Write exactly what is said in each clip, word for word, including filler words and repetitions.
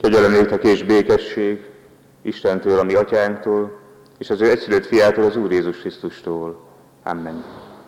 Kegyelemétek és békesség Istentől, a mi atyánktól, és az ő egyszülött fiától, az Úr Jézus Krisztustól. Amen.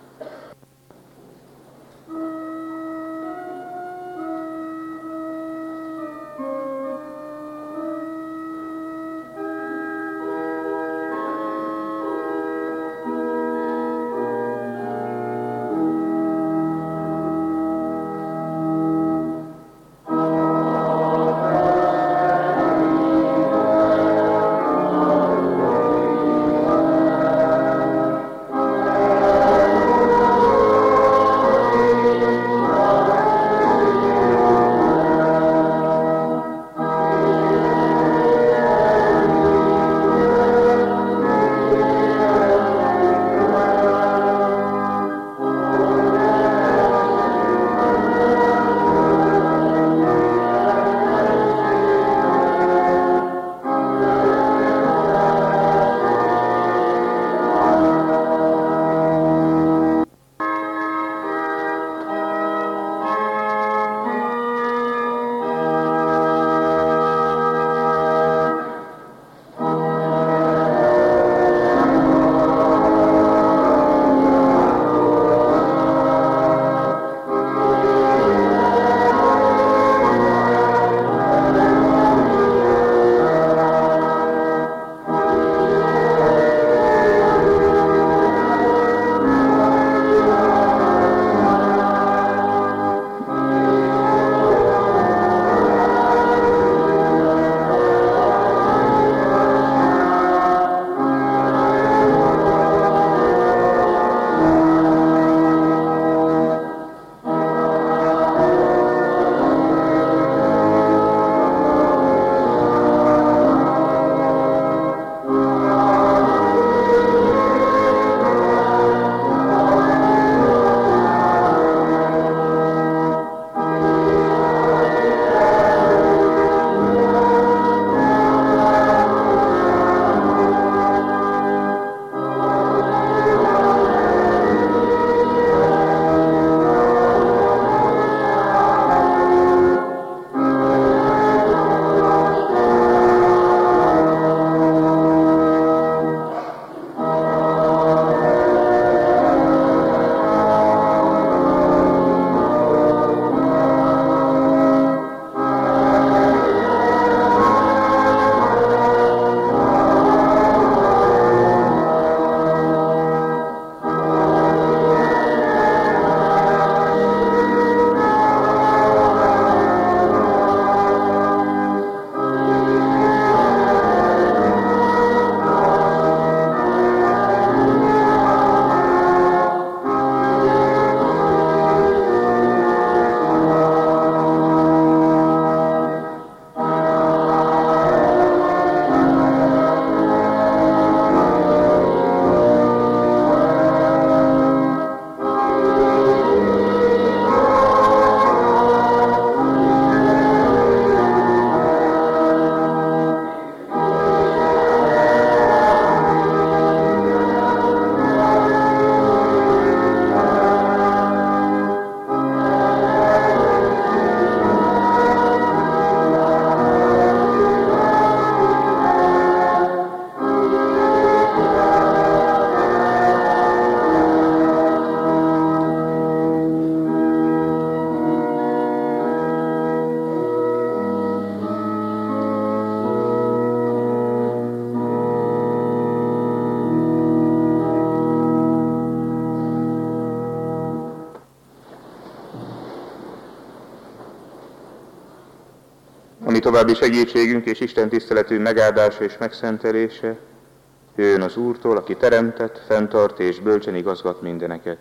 ami további segítségünk és Isten tiszteletünk megáldása és megszentelése, jöjjön az Úrtól, aki teremtett, fenntart és bölcsen igazgat mindeneket.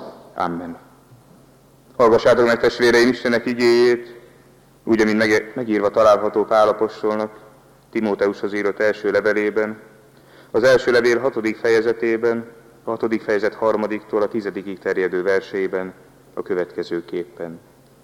Amen. Hallgassátok meg, testvéreim, Istennek igéjét, úgy, amint megírva található Pál apostolnak Timóteushoz írott első levelében, az első levél hatodik fejezetében, a hatodik fejezet harmadiktól a tizedikig terjedő verseiben a következőképpen.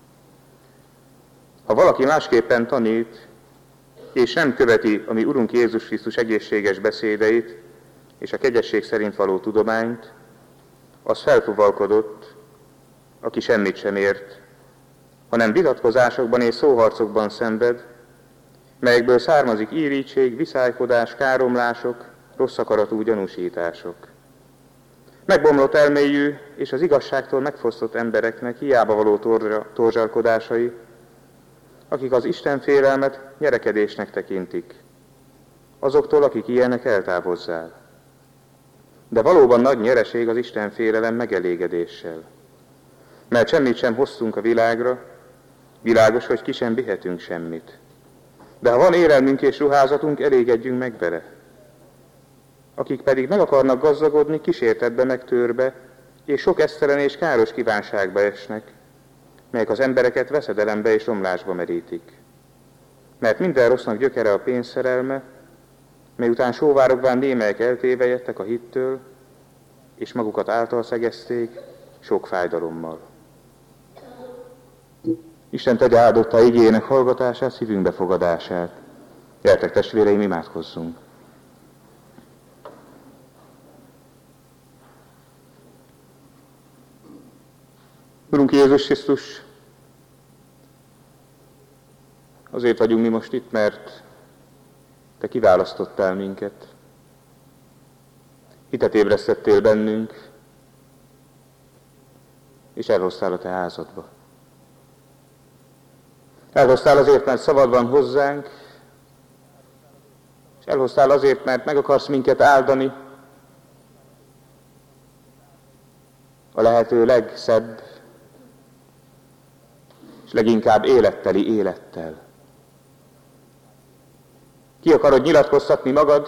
Ha valaki másképpen tanít, és nem követi a mi Urunk Jézus Krisztus egészséges beszédeit és a kegyesség szerint való tudományt, az felfuvalkodott, aki semmit sem ért, hanem vitatkozásokban és szóharcokban szenved, melyekből származik irítség, viszálykodás, káromlások, rossz akaratú gyanúsítások. Megbomlott elméjű és az igazságtól megfosztott embereknek hiába való torzsalkodásai, akik az Isten félelmet nyerekedésnek tekintik. Azoktól, akik ilyenek, eltávozzál. De valóban nagy nyereség az Isten félelem megelégedéssel. Mert semmit sem hoztunk a világra, világos, hogy ki sem vihetünk semmit. De ha van élelmünk és ruházatunk, elégedjünk meg vele. Akik pedig meg akarnak gazdagodni, kísértetbe megtörbe, és sok esztelen és káros kívánságba esnek, melyek az embereket veszedelembe és romlásba merítik. Mert minden rossznak gyökere a pénzszerelme, mely után sóvárogván némelyek eltévejedtek a hittől, és magukat által szegezték sok fájdalommal. Isten tegye áldottá igéjének hallgatását, szívünk befogadását. Gyertek, testvéreim, imádkozzunk! Urunk Jézus Krisztus, azért vagyunk mi most itt, mert Te kiválasztottál minket. Hitet ébresztettél bennünk, és elhoztál a Te házadba. Elhoztál azért, mert szavad van hozzánk, és elhoztál azért, mert meg akarsz minket áldani a lehető legszebb és leginkább életteli élettel. Ki akarod nyilatkoztatni magad,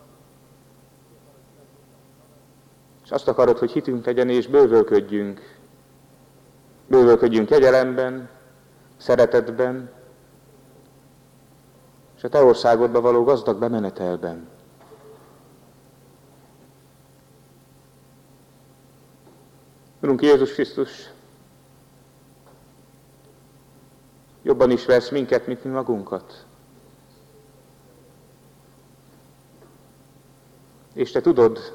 és azt akarod, hogy hitünk legyen, és bővölködjünk. Bővölködjünk kegyelemben, szeretetben, és a Te országodba való gazdag bemenetelben. Urunk Jézus Krisztus, jobban ismersz minket, mint mi magunkat. És Te tudod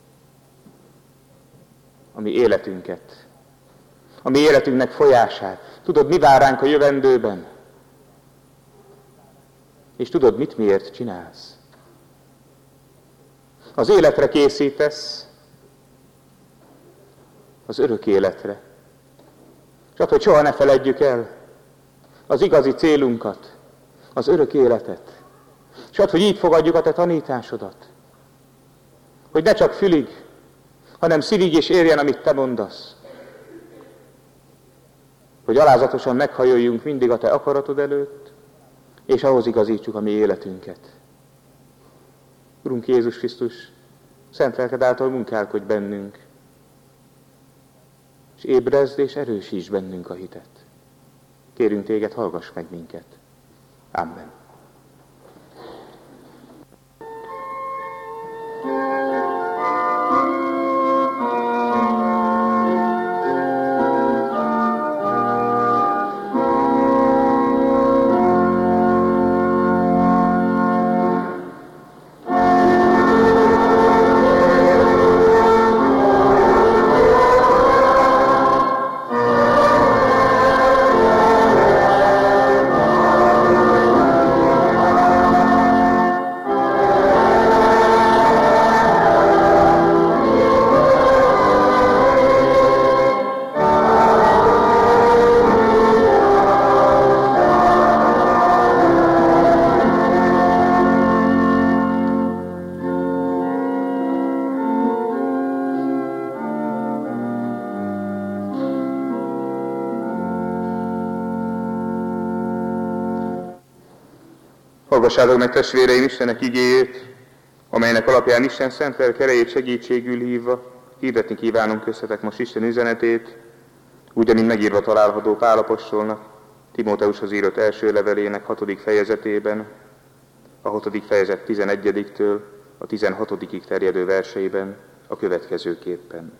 a mi életünket, a mi életünknek folyását. Tudod, mi vár ránk a jövendőben. És tudod, mit miért csinálsz. Az életre készítesz, az örök életre. És hogy soha ne feledjük el az igazi célunkat, az örök életet. És add, hogy így fogadjuk a Te tanításodat. Hogy ne csak fülig, hanem szívig is érjen, amit Te mondasz. Hogy alázatosan meghajoljunk mindig a Te akaratod előtt, és ahhoz igazítsuk a mi életünket. Urunk Jézus Krisztus, szent lelked által munkálkodj bennünk, és ébrezd és erősíts bennünk a hitet. Kérünk Téged, hallgass meg minket. Amen. Hallgassátok meg, testvéreim, Istennek igéjét, amelynek alapján Isten szent lelke erejét segítségül hívva hirdetni kívánom köztetek most Isten üzenetét, úgy, amint megírva található Pál apostolnak Timóteushoz írott első levelének hatodik fejezetében, a hatodik fejezet tizenegyediktől a tizenhatodikig terjedő verseiben a következőképpen.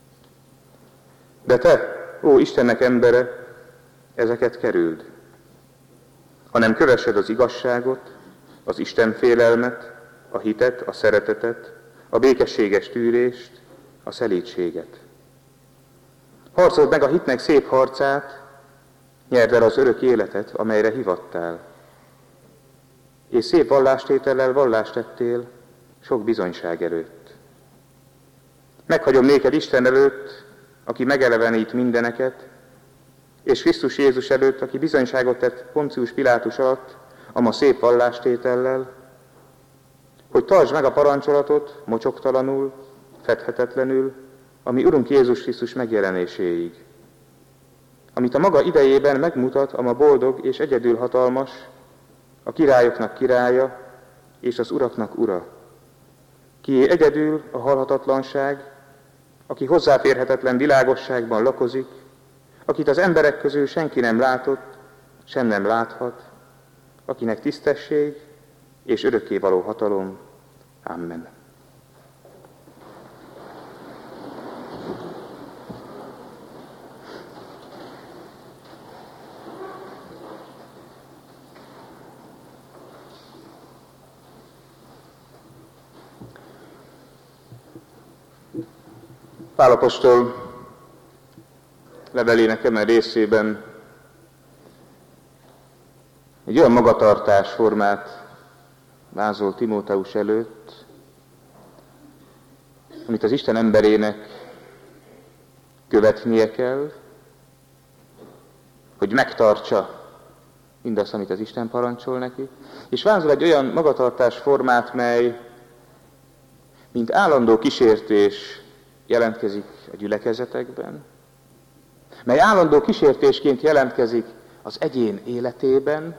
De te, ó Istennek embere, ezeket kerüld, hanem kövessed az igazságot, az Isten félelmet, a hitet, a szeretetet, a békességes tűrést, a szelídséget. Harcold meg a hitnek szép harcát, nyerd el az örök életet, amelyre hivattál. és szép vallástétellel vallást tettél sok bizonyság előtt. Meghagyom néked Isten előtt, aki megelevenít mindeneket, és Krisztus Jézus előtt, aki bizonyságot tett Poncius Pilátus alatt, ama szép vallástétellel, hogy tartsd meg a parancsolatot mocsoktalanul, fedhetetlenül, ami Urunk Jézus Krisztus megjelenéséig, amit a maga idejében megmutat, ama boldog és egyedül hatalmas, a királyoknak királya és az uraknak ura, kié egyedül a halhatatlanság, aki hozzáférhetetlen világosságban lakozik, akit az emberek közül senki nem látott, sem nem láthat, akinek tisztesség és örökkévaló hatalom. Amen. Pál apostol levelének eme részében egy olyan magatartásformát vázol Timóteus előtt, amit az Isten emberének követnie kell, hogy megtartsa mindazt, amit az Isten parancsol neki, és vázol egy olyan magatartásformát, mely mint állandó kísértés jelentkezik a gyülekezetekben, mely állandó kísértésként jelentkezik az egyén életében,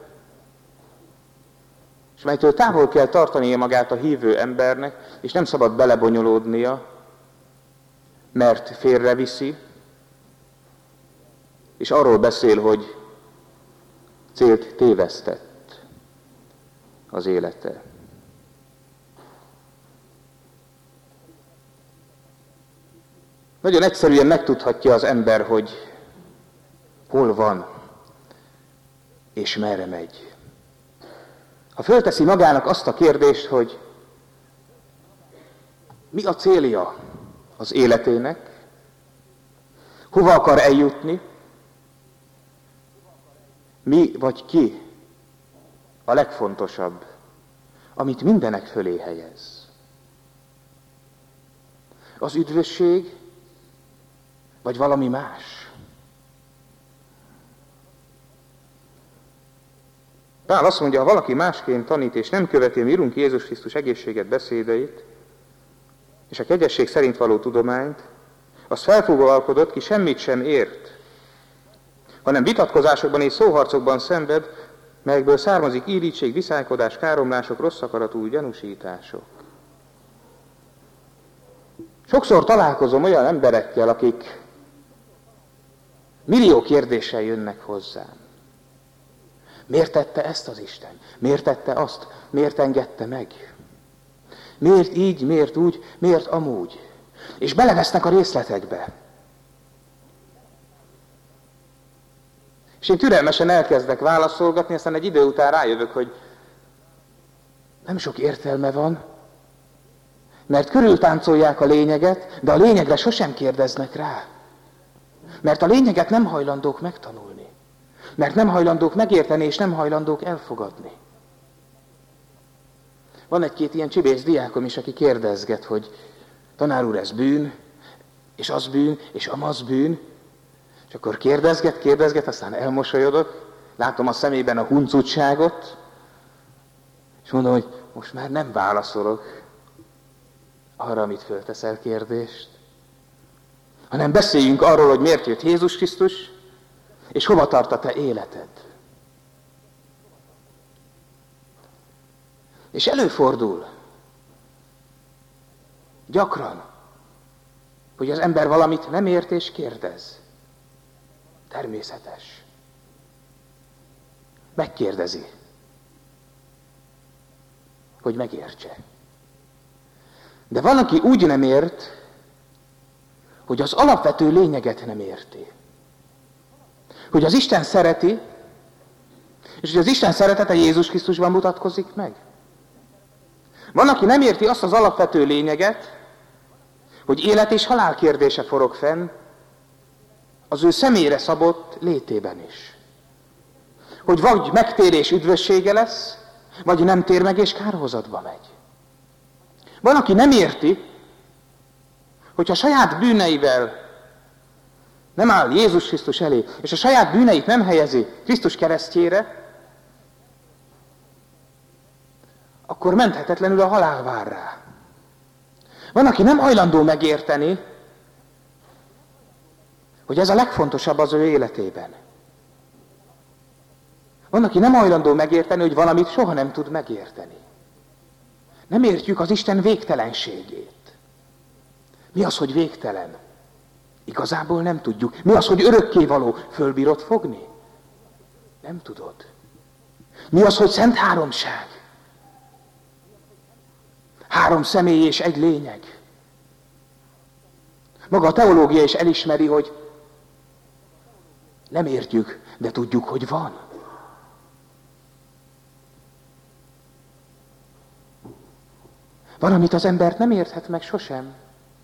és melytől távol kell tartania magát a hívő embernek, és nem szabad belebonyolódnia, mert félreviszi, és arról beszél, hogy célt tévesztett az élete. Nagyon egyszerűen megtudhatja az ember, hogy hol van és merre megy. Ha fölteszi magának azt a kérdést, hogy mi a célja az életének, hova akar eljutni, mi vagy ki a legfontosabb, amit mindenek fölé helyez. Az üdvösség, vagy valami más? Pál azt mondja, ha valaki másként tanít, és nem követi a mi Urunk Jézus Krisztus egészséget, beszédeit, és a kegyesség szerint való tudományt, az felfúvalkodott, ki semmit sem ért, hanem vitatkozásokban és szóharcokban szenved, melyekből származik irítség, viszálykodás, káromlások, rossz akaratú gyanúsítások. Sokszor találkozom olyan emberekkel, akik millió kérdéssel jönnek hozzám. Miért tette ezt az Isten? Miért tette azt? Miért engedte meg? Miért így, miért úgy, miért amúgy? És belevesznek a részletekbe. És én türelmesen elkezdek válaszolgatni, aztán egy idő után rájövök, hogy nem sok értelme van, mert körültáncolják a lényeget, de a lényegre sosem kérdeznek rá. Mert a lényeget nem hajlandók megtanulni. Mert nem hajlandók megérteni, és nem hajlandók elfogadni. Van egy-két ilyen csibész diákom is, aki kérdezget, hogy tanár úr, ez bűn, és az bűn, és amaz bűn. És akkor kérdezget, kérdezget, aztán elmosolyodok, látom a szemében a huncutságot, és mondom, hogy most már nem válaszolok arra, amit fölteszel kérdést, hanem beszéljünk arról, hogy miért jött Jézus Krisztus, és hova tart a te életed. És előfordul gyakran, hogy az ember valamit nem ért és kérdez. Természetes. Megkérdezi, hogy megértse. De van, aki úgy nem ért, hogy az alapvető lényeget nem érti. Hogy az Isten szereti, és hogy az Isten szeretete Jézus Krisztusban mutatkozik meg. Van, aki nem érti azt az alapvető lényeget, hogy élet és halál kérdése forog fenn az ő személyre szabott létében is. Hogy vagy megtérés üdvössége lesz, vagy nem tér meg és kárhozatba megy. Van, aki nem érti, hogy a saját bűneivel nem áll Jézus Krisztus elé, és a saját bűneit nem helyezi Krisztus keresztjére, akkor menthetetlenül a halál vár rá. Van, aki nem hajlandó megérteni, hogy ez a legfontosabb az ő életében. Van, aki nem hajlandó megérteni, hogy valamit soha nem tud megérteni. Nem értjük az Isten végtelenségét. Mi az, hogy végtelen? Igazából nem tudjuk. Mi az, hogy örökkévaló? Fölbírod fogni? Nem tudod. Mi az, hogy szent háromság? Három személy és egy lényeg. Maga a teológia is elismeri, hogy nem értjük, de tudjuk, hogy van. Van, amit az embert nem érthet meg sosem,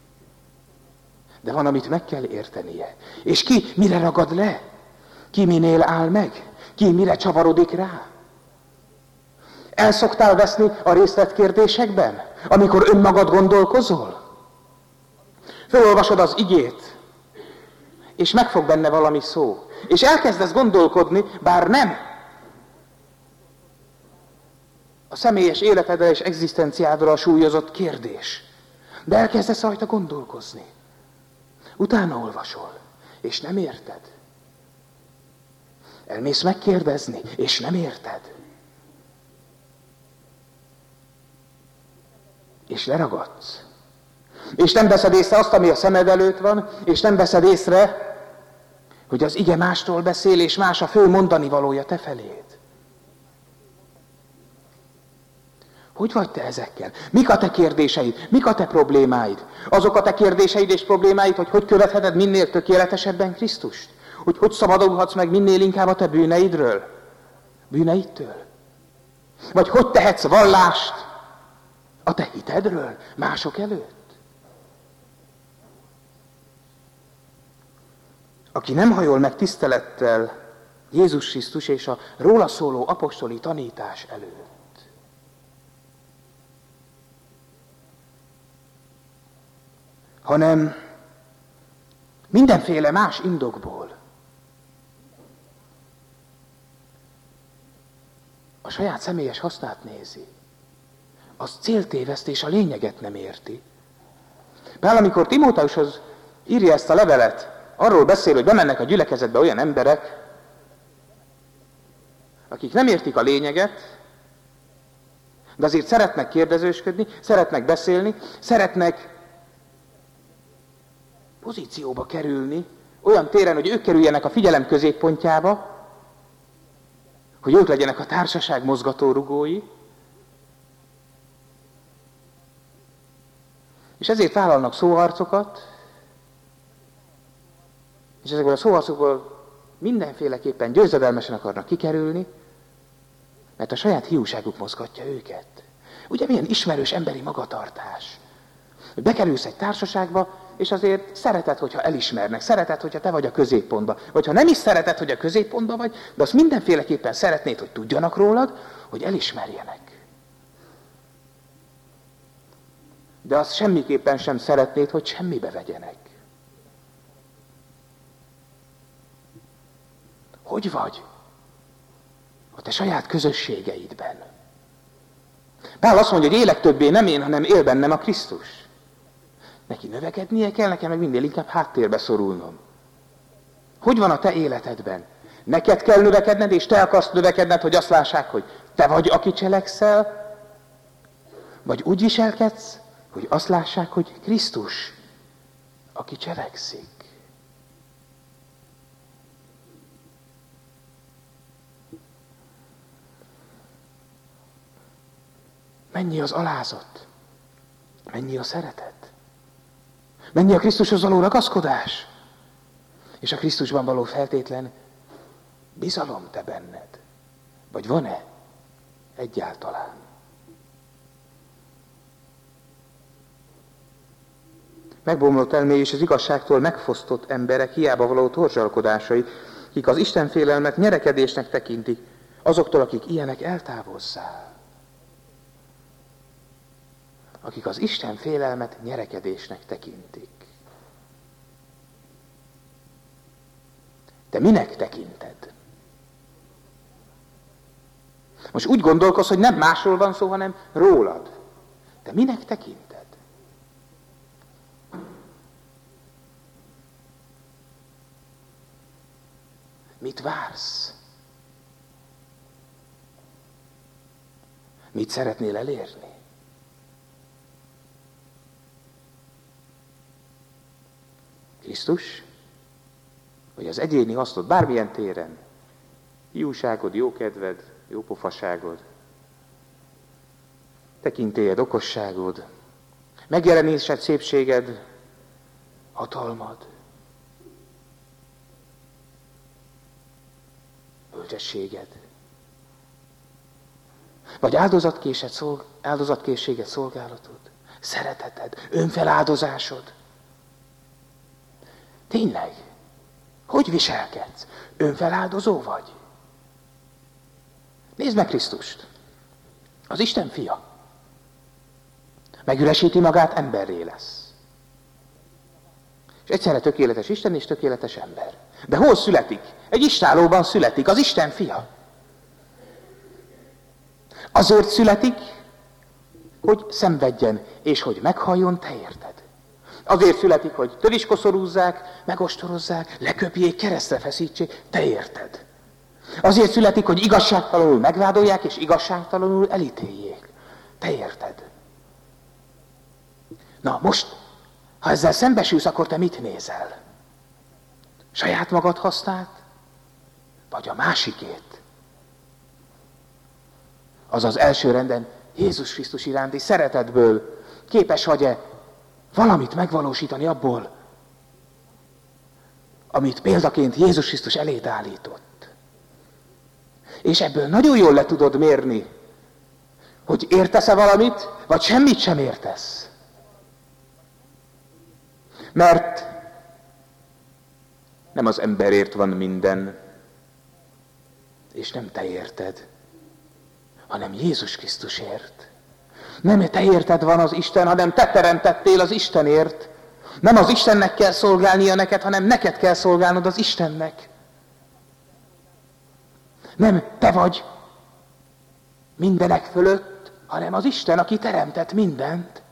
de van, amit meg kell értenie. És ki mire ragad le? Ki minél áll meg? Ki mire csavarodik rá? El szoktál veszni a részletkérdésekben, amikor önmagad gondolkozol? Fölolvasod az igét, és megfog benne valami szó, és elkezdesz gondolkodni, bár nem a személyes életedre és egzisztenciádra súlyozott kérdés, de elkezdesz rajta gondolkozni. Utána olvasol, és nem érted. Elmész megkérdezni, és nem érted. És leragadsz. És nem veszed észre azt, ami a szemed előtt van, és nem veszed észre, hogy az ige mástól beszél, és más a fő mondani valója te feléd. Hogy vagy te ezekkel? Mik a te kérdéseid? Mik a te problémáid? Azok a te kérdéseid és problémáid, hogy hogy követheted minél tökéletesebben Krisztust? Hogy hogy szabadulhatsz meg minél inkább a te bűneidről? Bűneidtől? Vagy hogy tehetsz vallást a te hitedről mások előtt? Aki nem hajol meg tisztelettel Jézus Krisztus és a róla szóló apostoli tanítás előtt, hanem mindenféle más indokból a saját személyes hasznát nézi, az céltévesztés, a lényeget nem érti. Pál, amikor Timóteushoz írja ezt a levelet, arról beszél, hogy bemennek a gyülekezetbe olyan emberek, akik nem értik a lényeget, de azért szeretnek kérdezősködni, szeretnek beszélni, szeretnek pozícióba kerülni, olyan téren, hogy ők kerüljenek a figyelem középpontjába, hogy ők legyenek a társaság mozgatórugói, és ezért vállalnak szóharcokat, és ezekből a szóharcokból mindenféleképpen győzedelmesen akarnak kikerülni, mert a saját hiúságuk mozgatja őket. Ugye milyen ismerős emberi magatartás, hogy bekerülsz egy társaságba, és azért szereted, hogyha elismernek, szereted, hogyha te vagy a középpontban. Vagy ha nem is szereted, hogy a középpontban vagy, de azt mindenféleképpen szeretnéd, hogy tudjanak rólad, hogy elismerjenek. De azt semmiképpen sem szeretnéd, hogy semmibe vegyenek. Hogy vagy a te saját közösségeidben? Pál azt mondja, hogy élek többé nem én, hanem él bennem a Krisztus. Neki növekednie kell, nekem meg minél inkább háttérbe szorulnom. Hogy van a te életedben? Neked kell növekedned, és te akarsz növekedned, hogy azt lássák, hogy te vagy, aki cselekszel? Vagy úgy viselkedsz, hogy azt lássák, hogy Krisztus, aki cselekszik? Mennyi az alázat? Mennyi a szeretet? Mennyi a Krisztushoz való ragaszkodás? És a Krisztusban való feltétlen bizalom te benned? Vagy van-e egyáltalán? Megbomlott elmé és az igazságtól megfosztott emberek hiába való torzsalkodásai, kik az Isten félelmet nyerekedésnek tekintik, azoktól, akik ilyenek eltávozzál. akik az Isten félelmet nyerekedésnek tekintik. De minek tekinted? Most úgy gondolkozz, hogy nem másról van szó, hanem rólad. De minek tekinted? Mit vársz? Mit szeretnél elérni? Krisztus? Vagy az egyéni hasznod bármilyen téren? Hiúságod, jókedved, jópofaságod, tekintélyed, okosságod, megjelenésed, szépséged, hatalmad, bölcsességed, vagy áldozatkésed, szolg, áldozatkészséged, szolgálatod, szereteted, önfeláldozásod. Tényleg, hogy viselkedsz? Önfeláldozó vagy? Nézd meg Krisztust, az Isten fia. Megüresíti magát, emberré lesz. És egyszerre tökéletes Isten és tökéletes ember. De hol születik? Egy istállóban születik, az Isten fia. Azért születik, hogy szenvedjen, és hogy meghalljon, te érted. Azért születik, hogy töviskoszorúzzák, megostorozzák, leköpjék, keresztre feszítsék, te érted. Azért születik, hogy igazságtalanul megvádolják, és igazságtalanul elítéljék. Te érted. Na most, ha ezzel szembesülsz, akkor te mit nézel? Saját magad hasznát? Vagy a másikét? Azaz első renden Jézus Krisztus iránti szeretetből képes vagy-e valamit megvalósítani abból, amit példaként Jézus Krisztus elét állított. És ebből nagyon jól le tudod mérni, hogy értesz-e valamit, vagy semmit sem értesz. Mert nem az emberért van minden, és nem te érted, hanem Jézus Krisztusért. Nem te érted van az Isten, hanem te teremtettél az Istenért. Nem az Istennek kell szolgálnia neked, hanem neked kell szolgálnod az Istennek. Nem te vagy mindenek fölött, hanem az Isten, aki teremtett mindent.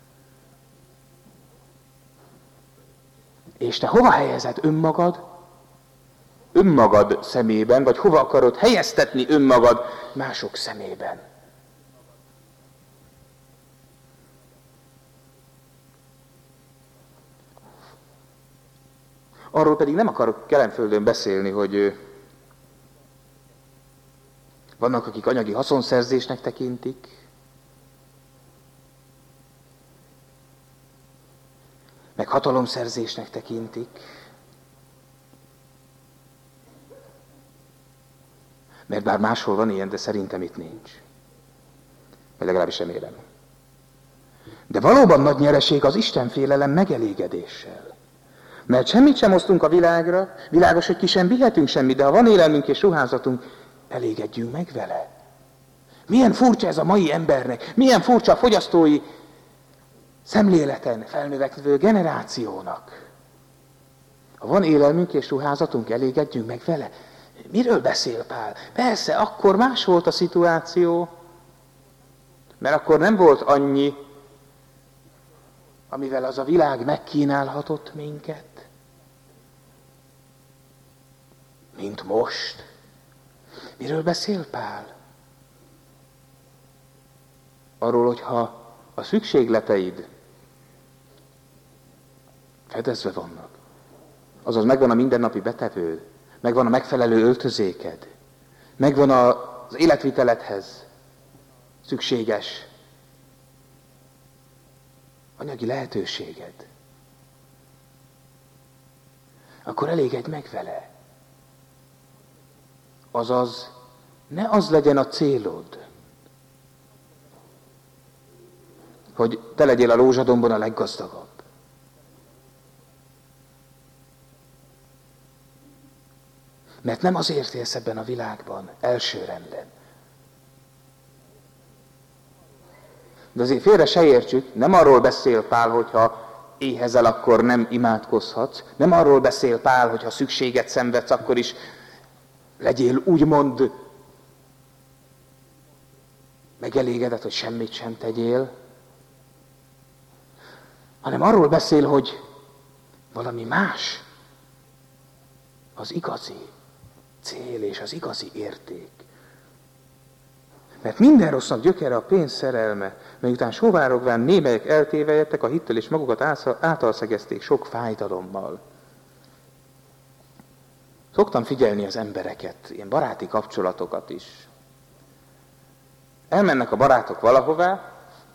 És te hova helyezed önmagad? Önmagad szemében, vagy hova akarod helyeztetni önmagad mások szemében? Arról pedig nem akarok Kelenföldön beszélni, hogy vannak, akik anyagi haszonszerzésnek tekintik, meg hatalomszerzésnek tekintik, mert bár máshol van ilyen, de szerintem itt nincs. Vagy legalábbis remélem. De valóban nagy nyereség az Istenfélelem megelégedéssel. Mert semmit sem osztunk a világra, világos, hogy ki sem vihetünk semmit, de ha van élelmünk és ruházatunk, elégedjünk meg vele. Milyen furcsa ez a mai embernek, milyen furcsa a fogyasztói szemléleten felnövekvő generációnak. Ha van élelmünk és ruházatunk, elégedjünk meg vele. Miről beszél Pál? Persze, akkor más volt a szituáció, mert akkor nem volt annyi, amivel az a világ megkínálhatott minket, mint most. Miről beszél Pál? Arról, hogyha a szükségleteid fedezve vannak, azaz megvan a mindennapi betevőd, megvan a megfelelő öltözéked, megvan az életviteledhez szükséges anyagi lehetőséged, akkor elégedj meg vele. Azaz, ne az legyen a célod, hogy te legyél a lózsadomban a leggazdagabb. Mert nem azért élsz ebben a világban, első renden, De azért félre se értsük, nem arról beszél Pál, hogyha éhezel, akkor nem imádkozhatsz. Nem arról beszél Pál, hogyha szükséget szenvedsz, akkor is legyél úgymond megelégedett, hogy semmit sem tegyél. Hanem arról beszél, hogy valami más az igazi cél és az igazi érték. Mert minden rossznak gyökere a pénz szerelme, mely után sóvárogván némelyek eltévejedtek a hittel, és magukat átalszegezték sok fájdalommal. Szoktam figyelni az embereket, ilyen baráti kapcsolatokat is. Elmennek a barátok valahová,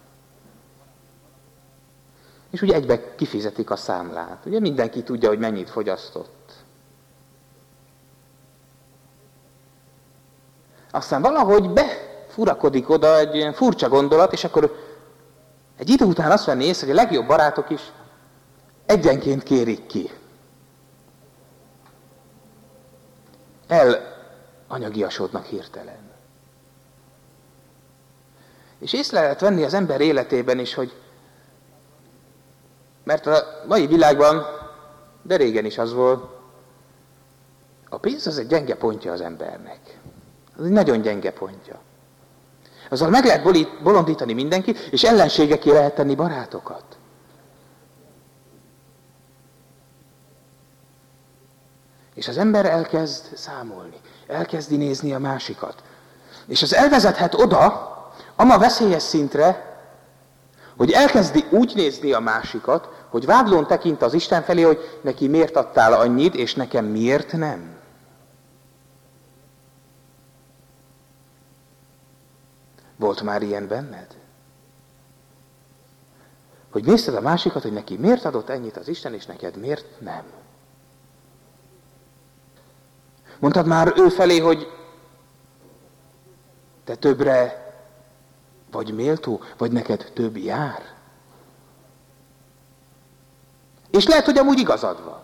és ugye egybe kifizetik a számlát. Ugye mindenki tudja, hogy mennyit fogyasztott. Aztán valahogy befurakodik oda egy ilyen furcsa gondolat, és akkor egy idő után azt venni észre, hogy a legjobb barátok is egyenként kérik ki. Elanyagiasodnak hirtelen. És észre lehet venni az ember életében is, hogy mert a mai világban, de régen is az volt, a pénz az egy gyenge pontja az embernek. Az egy nagyon gyenge pontja. Azzal meg lehet bolondítani mindenkit, és ellenségeké lehet tenni barátokat. És az ember elkezd számolni, elkezdi nézni a másikat. És az elvezethet oda, ama veszélyes szintre, hogy elkezdi úgy nézni a másikat, hogy vádlón tekint az Isten felé, hogy neki miért adtál annyit, és nekem miért nem. Volt már ilyen benned? Hogy nézted a másikat, hogy neki miért adott ennyit az Isten, és neked miért nem. Mondtad már ő felé, hogy te többre vagy méltó, vagy neked több jár. És lehet, hogy amúgy igazad van.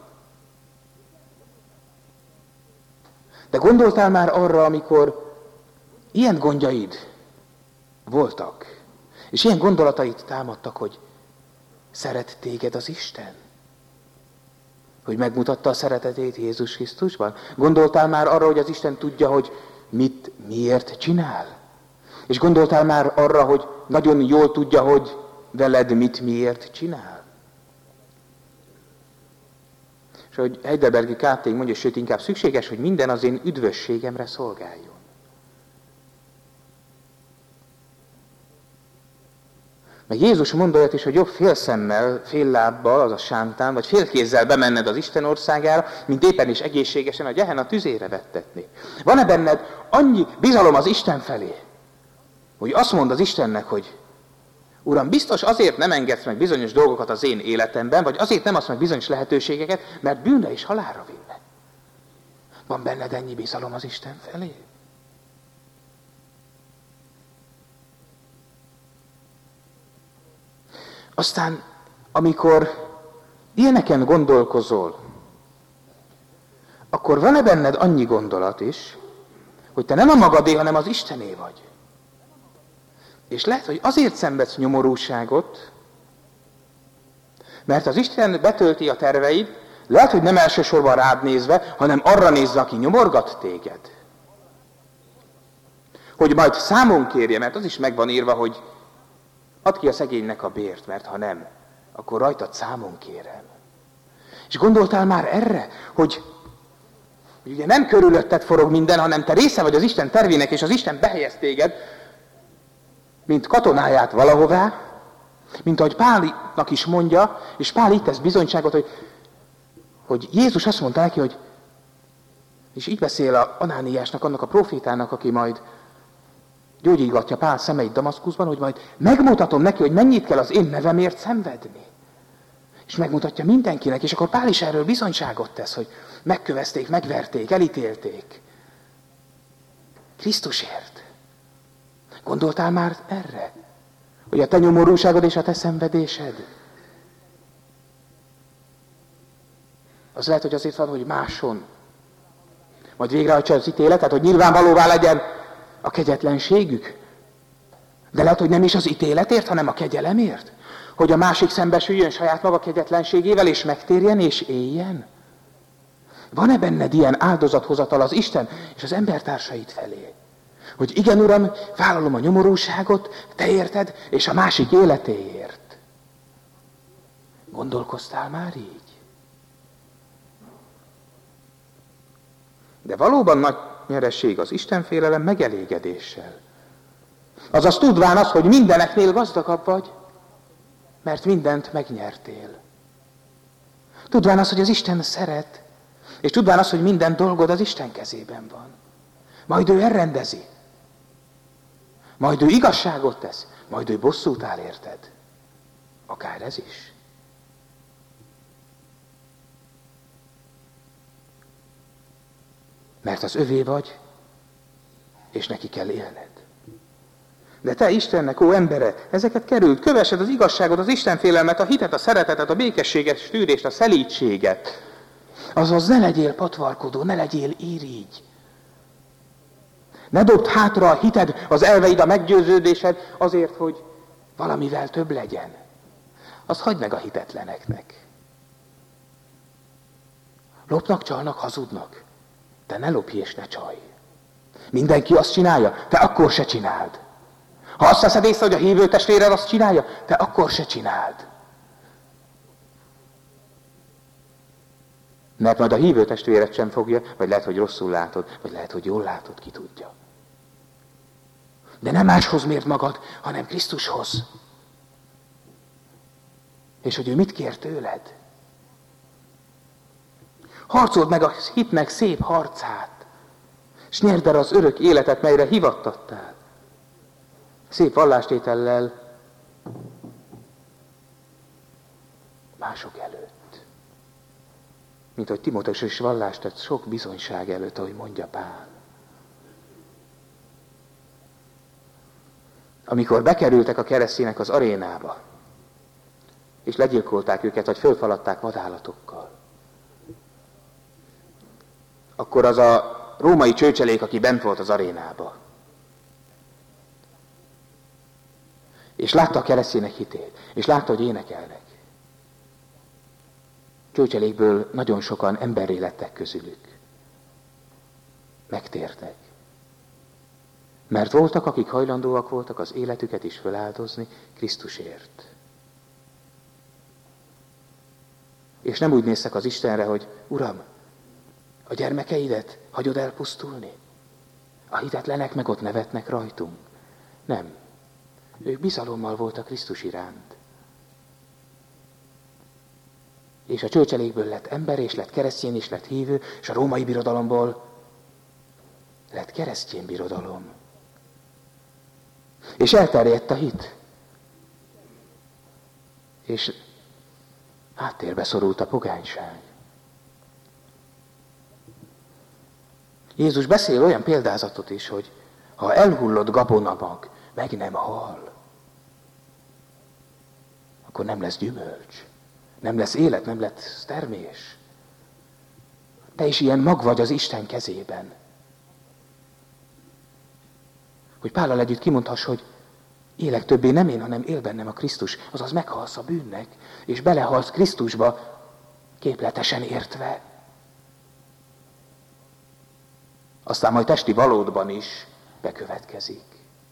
De gondoltál már arra, amikor ilyen gondjaid voltak, és ilyen gondolataid támadtak, hogy szeret téged az Isten? Hogy megmutatta a szeretetét Jézus Krisztusban? Gondoltál már arra, hogy az Isten tudja, hogy mit, miért csinál? És gondoltál már arra, hogy nagyon jól tudja, hogy veled mit, miért csinál? És ahogy Heidelbergi Káték mondja, sőt inkább szükséges, hogy minden az én üdvösségemre szolgáljon. Meg Jézus mondta olyat is, hogy jobb fél szemmel, fél lábbal, az a sántán, vagy fél kézzel bemenned az Isten országára, mint éppen is egészségesen a Gehenna tüzére vettetni. Van-e benned annyi bizalom az Isten felé, hogy azt mond az Istennek, hogy Uram, biztos azért nem engedsz meg bizonyos dolgokat az én életemben, vagy azért nem adsz meg bizonyos lehetőségeket, mert bűnre és halálra vinne. Van benned ennyi bizalom az Isten felé? Aztán, amikor ilyeneken gondolkozol, akkor van-e benned annyi gondolat is, hogy te nem a magadé, hanem az Istené vagy? És lehet, hogy azért szenvedsz nyomorúságot, mert az Isten betölti a terveid, lehet, hogy nem elsősorban rád nézve, hanem arra nézve, aki nyomorgat téged. Hogy majd számon kérje, mert az is meg van írva, hogy add ki a szegénynek a bért, mert ha nem, akkor rajtad számon kérem. És gondoltál már erre, hogy, hogy ugye nem körülötted forog minden, hanem te része vagy az Isten tervének, és az Isten behelyez téged, mint katonáját valahová, mint ahogy Pálnak is mondja, és Pál így tesz bizonyságot, hogy, hogy Jézus azt mondta neki, hogy, és így beszél a Anániásnak, annak a profétának, aki majd gyógyítgatja Pál szemeit Damaszkuszban, hogy majd megmutatom neki, hogy mennyit kell az én nevemért szenvedni. És megmutatja mindenkinek, és akkor Pál is erről bizonyságot tesz, hogy megkövezték, megverték, elítélték. Krisztusért. Gondoltál már erre? Hogy a te nyomorúságod és a te szenvedésed? Az lehet, hogy azért van, hogy máson. Majd végrehajtsa az ítéletet, hogy nyilvánvalóvá legyen a kegyetlenségük. De lehet, hogy nem is az ítéletért, hanem a kegyelemért. Hogy a másik szembesüljön saját maga kegyetlenségével, és megtérjen, és éljen. Van-e benned ilyen áldozathozatal az Isten és az embertársait felé? Hogy igen, Uram, vállalom a nyomorúságot, te érted, és a másik életéért. Gondolkoztál már így? De valóban nagy nyeresség az Istenfélelem megelégedéssel. Azaz tudván az, hogy mindeneknél gazdagabb vagy, mert mindent megnyertél. Tudván az, hogy az Isten szeret, és tudván az, hogy minden dolgod az Isten kezében van. Majd ő elrendezi. Majd ő igazságot tesz. Majd ő bosszút áll érted. Akár ez is. Mert az övé vagy, és neki kell élned. De te Istennek, ó embere, ezeket került, kövessed az igazságot, az Istenfélelmet, a hitet, a szeretetet, a békességet, tűrést, a szelídséget. Azaz ne legyél patvarkodó, ne legyél irigy. Ne dobd hátra a hited, az elveid, a meggyőződésed azért, hogy valamivel több legyen. Azt hagyd meg a hitetleneknek. Lopnak, csalnak, hazudnak. Te ne lopj és ne csalj. Mindenki azt csinálja, te akkor se csináld. Ha azt veszed észre, hogy a hívő testvéred azt csinálja, te akkor se csináld. Mert majd a hívő testvéred sem fogja, vagy lehet, hogy rosszul látod, vagy lehet, hogy jól látod, ki tudja. De nem máshoz mérd magad, hanem Krisztushoz. És hogy ő mit kér tőled? Harcold meg a hitnek szép harcát, és nyerd el az örök életet, melyre hivattattál. Szép vallástétellel mások előtt. Mint hogy Timóteus is vallást tett sok bizonyság előtt, ahogy mondja Pál. Amikor bekerültek a keresztények az arénába, és legyilkolták őket, vagy fölfaladták vadállatokkal, akkor az a római csőcselék, aki bent volt az arénába, és látta a keresztények hitét, és látta, hogy énekelnek. Csőcselékből nagyon sokan emberré lettek közülük. Megtértek. Mert voltak, akik hajlandóak voltak az életüket is feláldozni Krisztusért. És nem úgy néztek az Istenre, hogy Uram, a gyermekeidet hagyod elpusztulni? A hitetlenek meg ott nevetnek rajtunk. Nem. Ők bizalommal voltak Krisztus iránt. És a csőcselékből lett ember, és lett keresztény, és lett hívő, és a római birodalomból lett keresztény birodalom. És elterjedt a hit. És háttérbe szorult a pogányság. Jézus beszél olyan példázatot is, hogy ha elhullott gabonamag meg nem hal, akkor nem lesz gyümölcs, nem lesz élet, nem lesz termés. Te is ilyen mag vagy az Isten kezében. Hogy Pállal együtt kimondhass, hogy élek többé nem én, hanem él bennem a Krisztus, azaz meghalsz a bűnnek, és belehalsz Krisztusba, képletesen értve. Aztán majd testi valódban is bekövetkezik.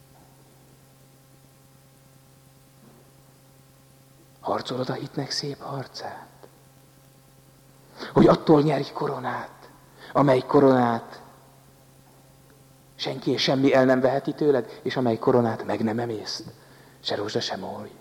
Harcolod a hitnek szép harcát. Hogy attól nyerj koronát, amely koronát senki és semmi el nem veheti tőled, és amely koronát meg nem emészt, se rozsda, se moly.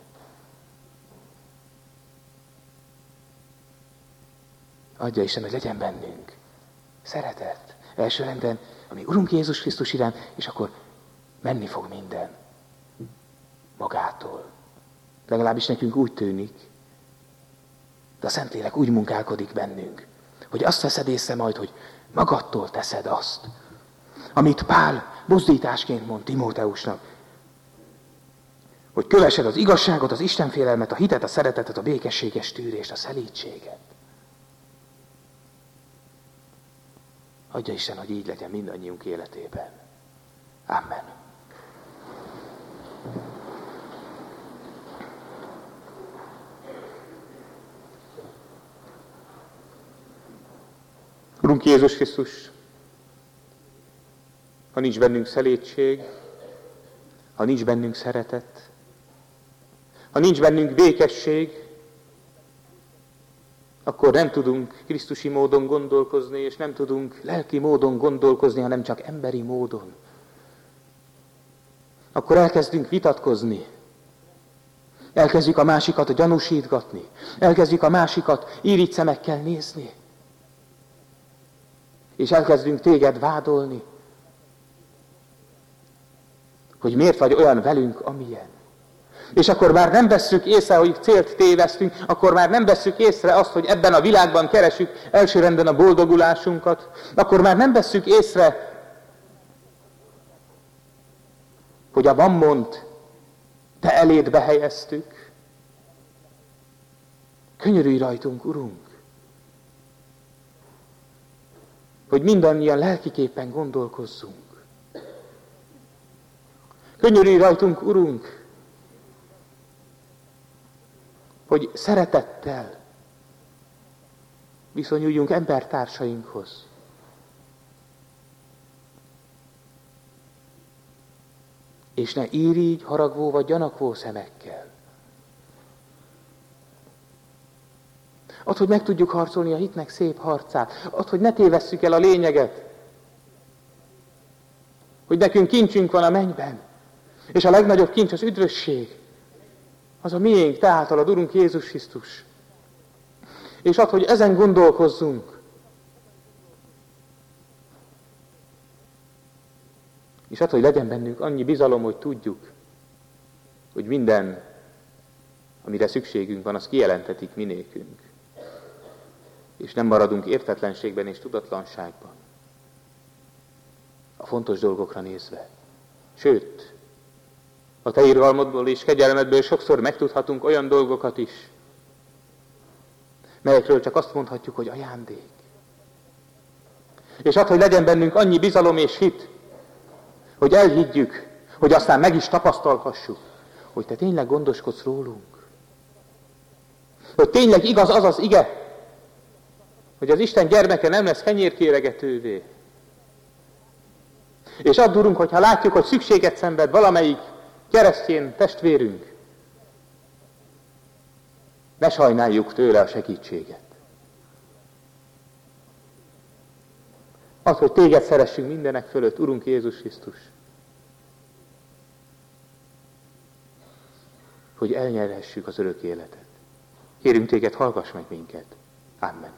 Adja Isten, hogy legyen bennünk szeretet. Elsőrendben a mi Urunk Jézus Krisztus iránt, és akkor menni fog minden magától. Legalábbis nekünk úgy tűnik, de a Szentlélek úgy munkálkodik bennünk, hogy azt veszed észre majd, hogy magadtól teszed azt, amit Pál buzdításként mond Timóteusnak, hogy kövessed az igazságot, az Istenfélelmet, a hitet, a szeretetet, a békességes tűrést, a szelídséget. Adja Isten, hogy így legyen mindannyiunk életében. Amen. Urunk Jézus Krisztus, ha nincs bennünk szelédség, ha nincs bennünk szeretet, ha nincs bennünk békesség, akkor nem tudunk krisztusi módon gondolkozni, és nem tudunk lelki módon gondolkozni, hanem csak emberi módon. Akkor elkezdünk vitatkozni, elkezdjük a másikat gyanúsítgatni, elkezdjük a másikat irigy szemekkel nézni, és elkezdünk téged vádolni, hogy miért vagy olyan velünk, amilyen. És akkor már nem vesszük észre, hogy célt tévesztünk, akkor már nem vesszük észre azt, hogy ebben a világban keresünk elsőrendben a boldogulásunkat, akkor már nem vesszük észre, hogy a mammont te elédbe helyeztük. Könyörülj rajtunk, Urunk, hogy mindannyian lelkiképpen gondolkozzunk. Könyörülj rajtunk, Urunk, hogy szeretettel viszonyuljunk embertársainkhoz. És ne irigy, haragvó vagy gyanakvó szemekkel. Add, hogy meg tudjuk harcolni a hitnek szép harcát. Add, hogy ne tévesszük el a lényeget. Hogy nekünk kincsünk van a mennyben. És a legnagyobb kincs az üdvösség. Az a miénk, te általad, Urunk Jézus Krisztus. És add, hogy ezen gondolkozzunk. És add, hogy legyen bennünk annyi bizalom, hogy tudjuk, hogy minden, amire szükségünk van, az kijelentetik mi nékünk. És nem maradunk értetlenségben és tudatlanságban. A fontos dolgokra nézve. Sőt, a te irgalmadból és kegyelmedből sokszor megtudhatunk olyan dolgokat is, melyekről csak azt mondhatjuk, hogy ajándék. És add, hogy legyen bennünk annyi bizalom és hit, hogy elhiggyük, hogy aztán meg is tapasztalhassuk, hogy te tényleg gondoskodsz rólunk. Hogy tényleg igaz az az ige, hogy az Isten gyermeke nem lesz kenyérkéregetővé. És add, Urunk, hogyha látjuk, hogy szükséget szenved valamelyik keresztjén testvérünk, ne sajnáljuk tőle a segítséget. Az, hogy téged szeressünk mindenek fölött, Urunk Jézus Krisztus, hogy elnyerhessük az örök életet. Kérünk téged, hallgass meg minket. Amen.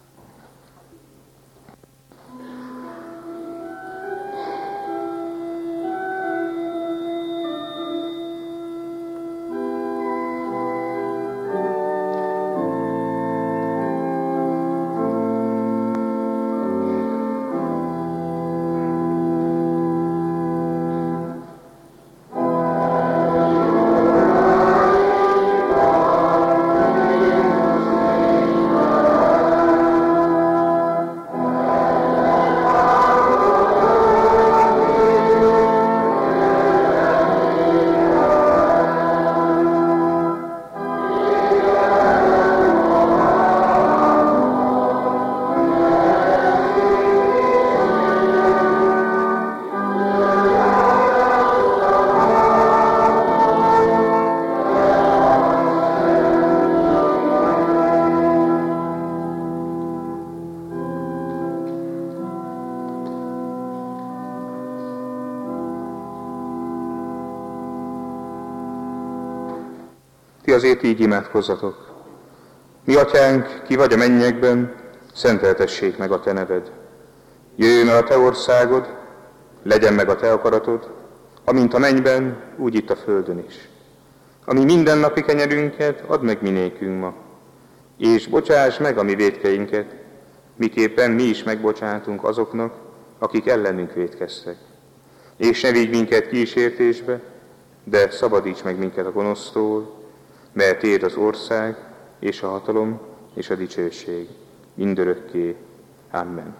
Ti azért így imádkozzatok. Mi atyánk, ki vagy a mennyekben, szenteltessék meg a te neved. Jöjjön el a te országod, legyen meg a te akaratod, amint a mennyben, úgy itt a földön is. Ami mindennapi kenyerünket, add meg mi nékünk ma, és bocsáss meg a mi vétkeinket, miképpen mi is megbocsátunk azoknak, akik ellenünk vétkeztek. És ne vigy minket kísértésbe, de szabadíts meg minket a gonosztól, mert tiéd az ország, és a hatalom, és a dicsőség, mindörökké. Amen.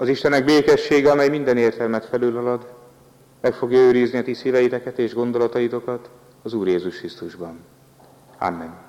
Az Istennek békessége, amely minden értelmet felülhalad, meg fogja őrizni a ti szíveiteket és gondolataitokat az Úr Jézus Krisztusban. Amen.